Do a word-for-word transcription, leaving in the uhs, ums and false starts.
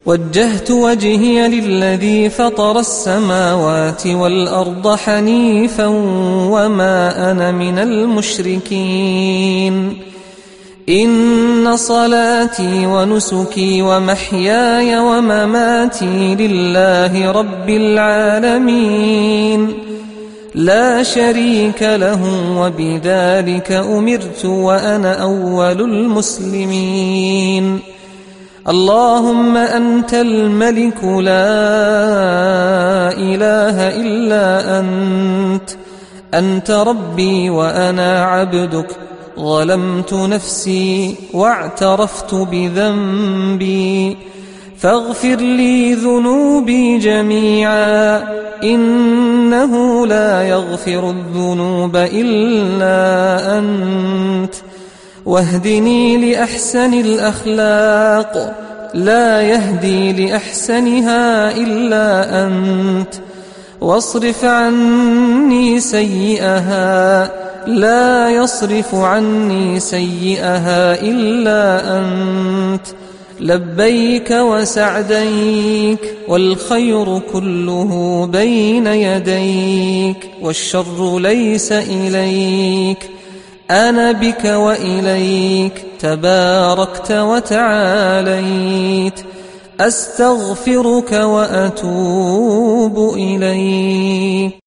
وجهت وجهي للذي فطر السماوات والأرض حنيفا وما أنا من المشركين. إن صلاتي ونسكي ومحياي ومماتي لله رب العالمين لا شريك له وبذلك أمرت وأنا أول المسلمين. اللهم أنت الملك لا إله إلا أنت، أنت ربي وأنا عبدك، ظلمت نفسي واعترفت بذنبي، فاغفر لي ذنوبي جميعا، إنه لا يغفر الذنوب إلا أنت، واهدني لأحسن الأخلاق لا يهدي لأحسنها إلا أنت، واصرف عني سيئها لا يصرف عني سيئها إلا أنت، لبيك وسعديك والخير كله بين يديك والشر ليس إليك، أنا بك وإليك تباركت وتعاليت، أستغفرك وأتوب إليك.